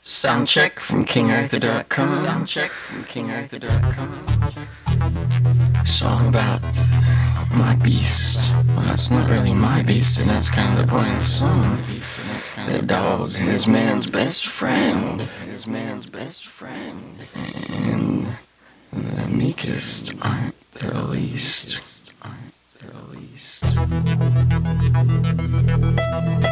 Soundcheck from KingArthur.com. Soundcheck from KingArthur.com. Song about my beast. Well, that's not really my beast, and that's kind of the point of the song. The dog is his man's best friend. His man's best friend. And the meekest aren't the least. Aren't the least.